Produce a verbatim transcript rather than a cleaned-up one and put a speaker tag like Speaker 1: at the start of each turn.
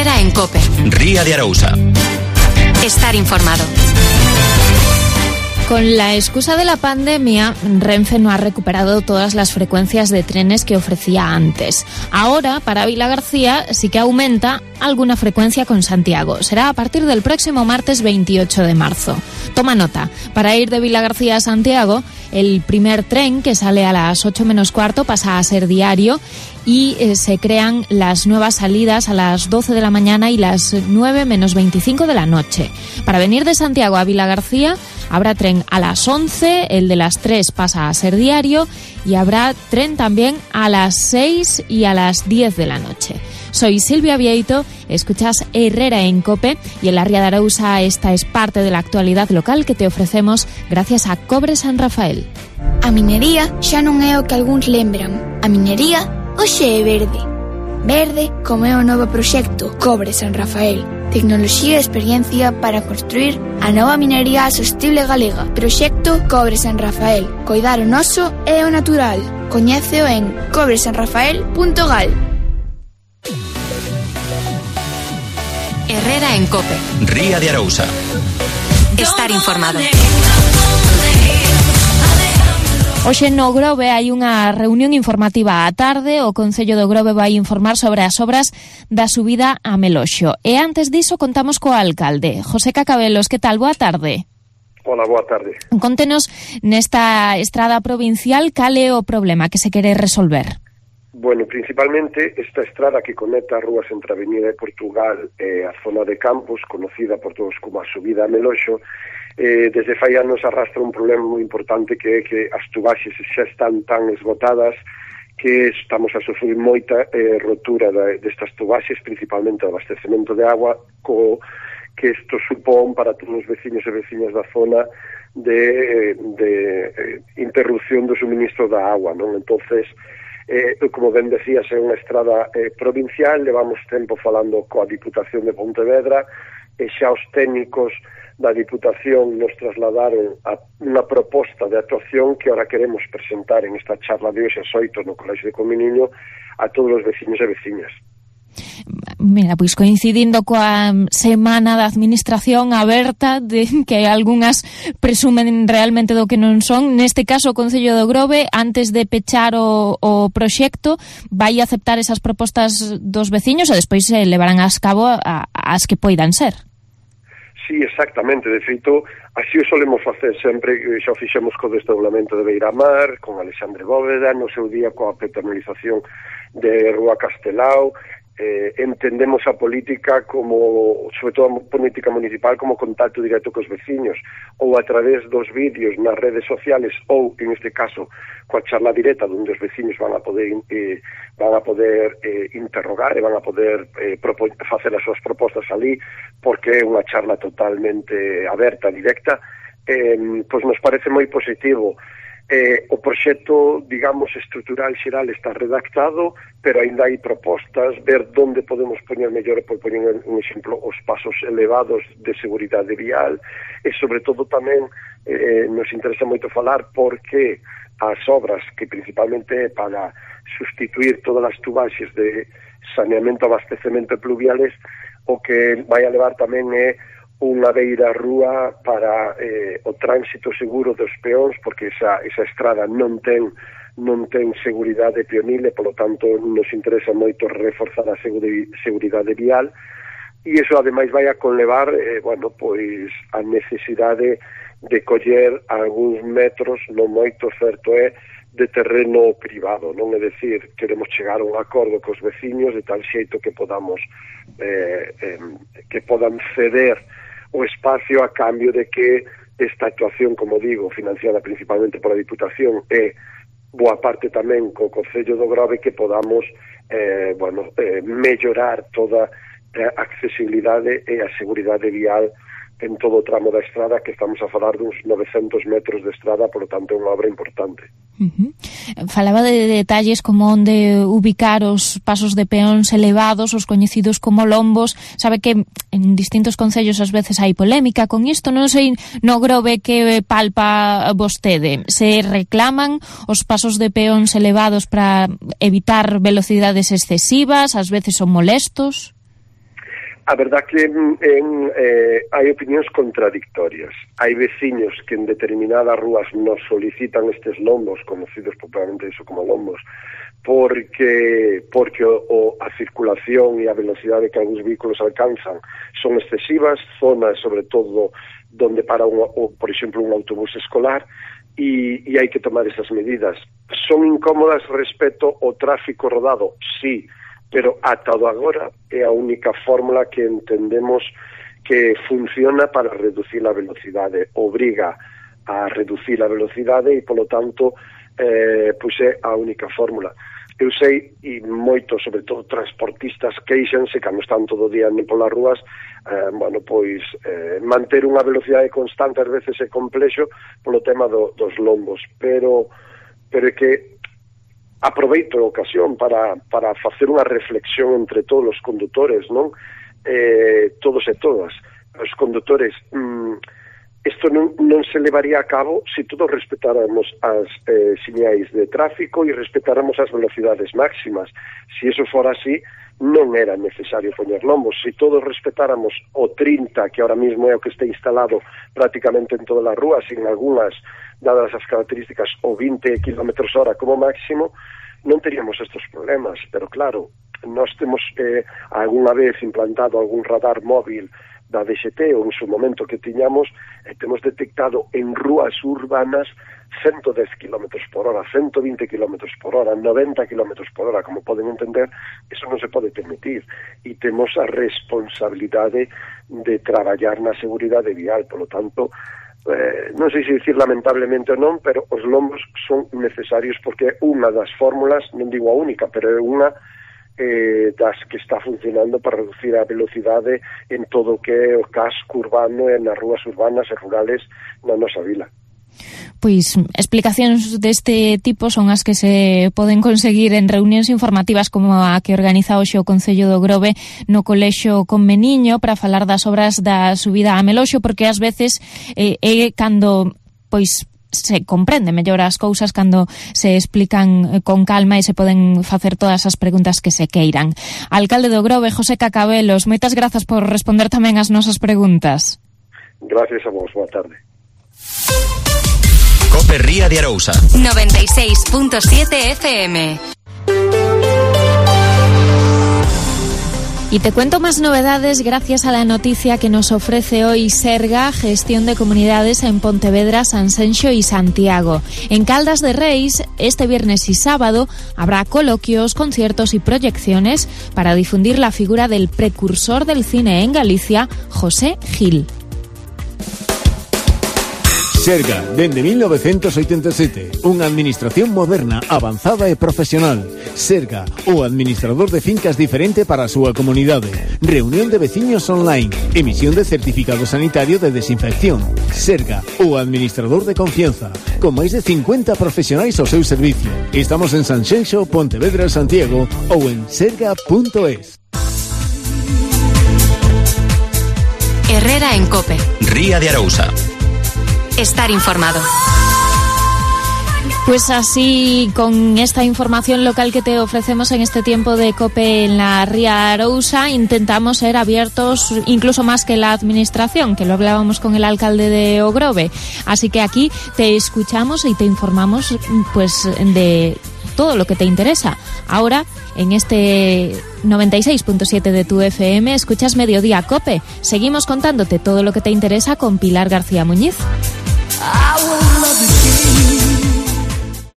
Speaker 1: Herrera en COPE.
Speaker 2: Ría de Arousa.
Speaker 1: Estar informado.
Speaker 3: Con la excusa de la pandemia, Renfe no ha recuperado todas las frecuencias de trenes que ofrecía antes. Ahora, para Vilagarcía, sí que aumenta alguna frecuencia con Santiago. Será a partir del próximo martes veintiocho de marzo. Toma nota, para ir de Vilagarcía a Santiago, el primer tren que sale a las ocho menos cuarto pasa a ser diario y eh, se crean las nuevas salidas a las doce de la mañana y las nueve menos veinticinco de la noche. Para venir de Santiago a Vilagarcía habrá tren a las once, el de las tres pasa a ser diario y habrá tren también a las seis y a las diez de la noche. Soy Silvia Vieito, escuchas Herrera en COPE y en la Ría de Arousa esta es parte de la actualidad local que te ofrecemos gracias a Cobre San Rafael.
Speaker 4: A minería xa non é o que algúns lembran. A minería hoxe é verde. Verde como é o novo proxecto Cobre San Rafael. Tecnoloxía e experiencia para construir a nova minería sostible galega. Proxecto Cobre San Rafael. Coidar o noso e o natural. Coñéceo en cobre san rafael punto gal.
Speaker 1: Herrera en COPE.
Speaker 2: Ría de Arousa.
Speaker 1: Estar informado.
Speaker 3: Hoxe no Grove hai unha reunión informativa á tarde. O Concello do Grove vai informar sobre as obras da subida a Meloxo. E antes diso contamos co alcalde, José Cacabelos. Que tal? Boa tarde.
Speaker 5: Hola, boa tarde.
Speaker 3: Contenos nesta estrada provincial cal é o problema que se quere resolver.
Speaker 5: Bueno, principalmente esta estrada que conecta as rúas entre a Avenida de Portugal e a zona de Campos, conocida por todos como a subida a Meloxo, eh, desde fai anos arrastra un problema moi importante que é que as tubaxes xa están tan esgotadas que estamos a sufrir moita eh, rotura de, destas tubaxes, principalmente o abastecemento de agua, co que isto supón para todos os veciños e veciñas da zona de, de eh, interrupción do suministro da agua, non? Entonces, eh, como ben decías, é unha estrada eh, provincial, levamos tempo falando coa Diputación de Pontevedra e xa os técnicos da Diputación nos trasladaron a unha proposta de actuación que ahora queremos presentar en esta charla de hoxe ás oito no Colexio de Cominiño a todos os veciños e veciñas.
Speaker 3: Mira, pois coincidindo coa semana da administración aberta, de que algunhas presumen realmente do que non son, neste caso o Concello do Grove, antes de pechar o, o proxecto, vai aceptar esas propostas dos veciños e despois se levarán as cabo a, as que poidan ser.
Speaker 5: Sí, exactamente. De feito, así o solemos facer sempre. Xa o fixemos co desdoblamento de Beiramar, con Alexandre Bóveda, no seu día coa peatonalización de Rúa Castelao. Eh, entendemos a política como, sobre todo a política municipal, como contacto directo cos veciños, ou a través dos vídeos nas redes sociales, ou, en este caso, coa charla directa, onde os veciños van a poder eh, van a poder eh, interrogar e van a poder eh, facer as súas propostas ali, porque é unha charla totalmente aberta, directa. Eh, pois nos parece moi positivo. Eh, o proxecto, digamos, estrutural xeral está redactado, pero ainda hai propostas, ver onde podemos poñer mellor, por poñer un exemplo, os pasos elevados de seguridade vial, e sobre todo tamén eh, nos interesa moito falar porque as obras que principalmente é para sustituir todas as tubaxes de saneamento, abastecemento e pluviales, o que vai a levar tamén é unha beira rúa para eh, o tránsito seguro dos peóns, porque esa, esa estrada non ten non ten seguridade peonil e, polo tanto, nos interesa moito reforzar a seguridade vial, e iso, ademais, vai a conlevar eh, bueno, pois, a necesidade de coller algúns metros, non moito, certo é, de terreno privado, non? É dicir, queremos chegar a un acordo cos veciños de tal xeito que podamos eh, eh, que podan ceder o espacio a cambio de que esta actuación, como digo, financiada principalmente pola Diputación e boa parte tamén co Concello do Grove, que podamos eh, bueno, eh, mellorar toda a accesibilidade e a seguridade vial en todo o tramo da estrada, que estamos a falar duns novecentos metros de estrada, por lo tanto é unha obra importante.
Speaker 3: Uh-huh. Falaba de detalles como onde ubicar os pasos de peóns elevados, os coñecidos como lombos. Sabe que en distintos concellos ás veces hai polémica con isto, non sei no Grove que palpa vostede. Se reclaman os pasos de peóns elevados para evitar velocidades excesivas, ás veces son molestos?
Speaker 5: A verdad que en, eh, hai opinións contradictorias. Hai veciños que en determinadas rúas nos solicitan estes lombos, conocidos popularmente iso como lombos, porque porque o, o, a circulación e a velocidade que algúns vehículos alcanzan son excesivas, zonas sobre todo donde para, un, o, por exemplo, un autobús escolar, e, e hai que tomar esas medidas. Son incómodas respecto ao tráfico rodado, sí, pero ata o agora é a única fórmula que entendemos que funciona para reducir a velocidade, obriga a reducir a velocidade e, polo tanto, eh, pois é a única fórmula. Eu sei, e moitos, sobre todo transportistas, queixanse cando están todo o día polas rúas, eh, bueno, pois eh, manter unha velocidade constante ás veces é complexo polo tema do, dos lombos, pero pero é que aproveito a ocasión para, para facer unha reflexión entre todos os condutores, non? Eh, todos e todas. Os condutores, mm, isto non, non se levaría a cabo se todos respetáramos as eh, señais de tráfico e respetáramos as velocidades máximas. Se iso fora así, non era necesario poñer lombos. Se todos respetáramos o trinta, que ahora mismo é o que está instalado prácticamente en todas as rúas, en algunhas, dadas as características, o vinte kilómetros hora como máximo, non teríamos estos problemas. Pero claro, nós temos eh, algunha vez implantado algún radar móvil da D X T, ou en su momento que tiñamos, eh, temos detectado en rúas urbanas ciento dez kilómetros por hora, ciento vinte kilómetros por hora, noventa kilómetros por hora. Como poden entender, eso non se pode permitir, e temos a responsabilidade de traballar na seguridade vial. Por lo tanto, eh, non sei se dicir lamentablemente ou non, pero os lombos son necesarios porque é unha das fórmulas, non digo a única, pero é unha eh, das que está funcionando para reducir a velocidade en todo o que é o casco urbano e nas rúas urbanas e rurales na nosa vila.
Speaker 3: Pois explicacións deste tipo son as que se poden conseguir en reunións informativas como a que organiza hoxe o Concello do Grove no Colexio Conmeniño para falar das obras da subida a Meloxo, porque ás veces eh, é cando pois se comprende mellor as cousas cando se explican con calma e se poden facer todas as preguntas que se queiran. Alcalde do Grove, José Cacabelos, moitas grazas por responder tamén as nosas preguntas.
Speaker 5: Gracias a vos, boa tarde.
Speaker 2: COPE Ría de Arousa
Speaker 1: noventa y seis punto siete F M.
Speaker 3: Y te cuento más novedades gracias a la noticia que nos ofrece hoy Serga, Gestión de Comunidades en Pontevedra, Sanxenxo y Santiago. En Caldas de Reis, este viernes y sábado, habrá coloquios, conciertos y proyecciones para difundir la figura del precursor del cine en Galicia, José Gil.
Speaker 6: Serga, dende mil novecientos oitenta e sete, unha administración moderna, avanzada e profesional. Serga, o administrador de fincas diferente para a súa comunidade. Reunión de veciños online, emisión de certificado sanitario de desinfección. Serga, o administrador de confianza, con máis de cincuenta profesionais ao seu servicio. Estamos en Sanxenxo, Pontevedra, Santiago ou en serga punto es.
Speaker 1: Herrera en COPE.
Speaker 2: Ría de Arousa.
Speaker 1: Estar informado.
Speaker 3: Pues así, con esta información local que te ofrecemos en este tiempo de COPE en la Ría Arousa, intentamos ser abiertos incluso más que la administración, que lo hablábamos con el alcalde de Ogrove. Así que aquí te escuchamos y te informamos pues de todo lo que te interesa. Ahora, en este noventa y seis punto siete de tu F M, escuchas Mediodía COPE. Seguimos contándote todo lo que te interesa con Pilar García Muñiz. I will